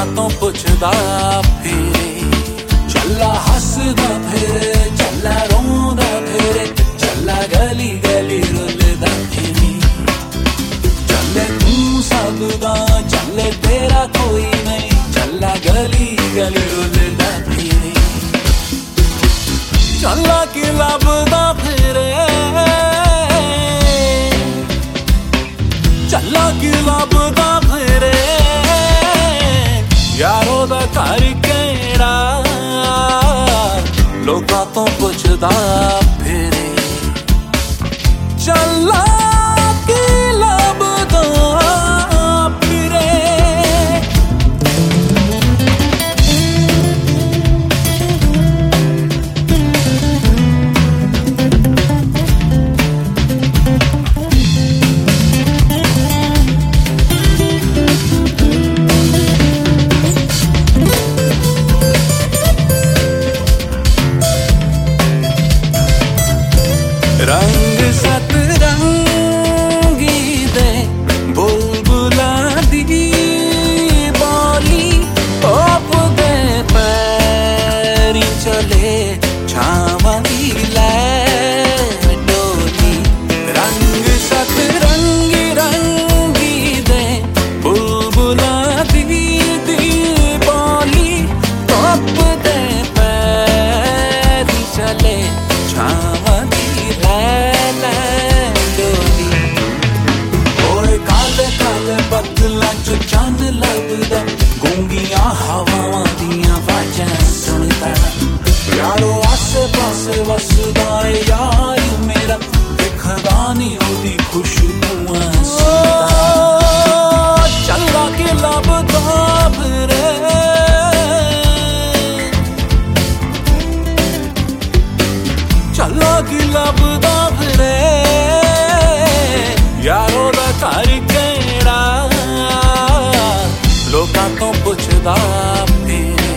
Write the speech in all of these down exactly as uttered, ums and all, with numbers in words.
लोकां तो पुछदा फिरे, चला हसदा फिरे, चला रोंदा फिरे, चला गली गली रुलदा फिरे। चले तू सबदा, चले तेरा कोई नहीं, चला गली गली रुलदा फिरे। चला कि लभदा फिरे, चला कि लभदा फिरे, यारो दा घर केड़ा, लोकां तो पुछदा फिरे। चला कि लभदा फिरे। रंग सतरंगी दे बुलबुला दी बोली, तोप दे पैरी चले छावां दी लै डोली। रंग सतरंगी रंगी दे बुलबुला दी दी बोली, तोप दे पैरी चले छावां बदलां च चंद लभदा, गूंगियां हवावां दियां वाजां सुनदा। यारो आसे पासे वसदा है यार मेरा, दिखदा नी ओदी खुशबूआं सुनदा। चला कि लभदा फिरे, चला कि लभदा फिरे, यारो दा घर केड़ा, लोकां तो पुछदा फिरे।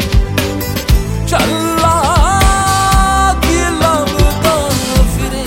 चला कि लभदा फिरे।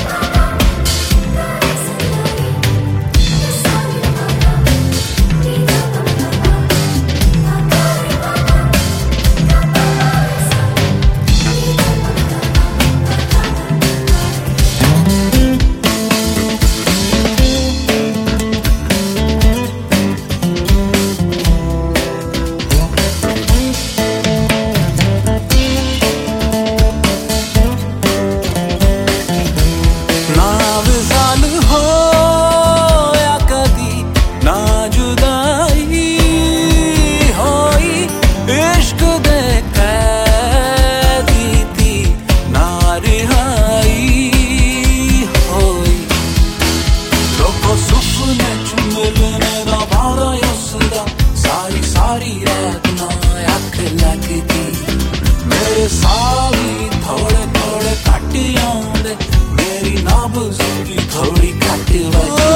सारी सारी रात ना अख लगदी, मेरे सावी थोड़े थोड़े घट आउंदे, मेरी नब्ज़ दी थोड़ी घट वजदी।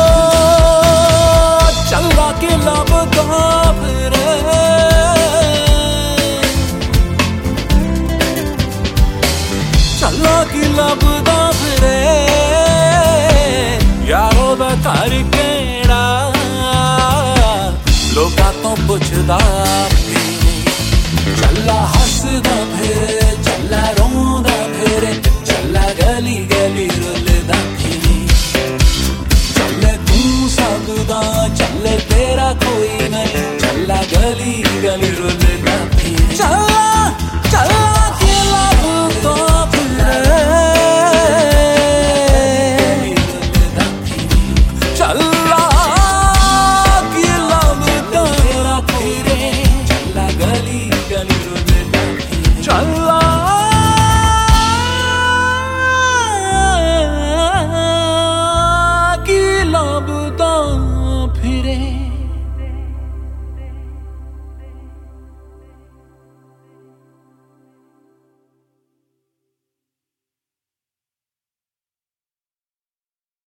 चला कि लभदा फिरे, चला कि लभदा फिरे, यारो दा घर केड़ा, लोकां तो पुछदा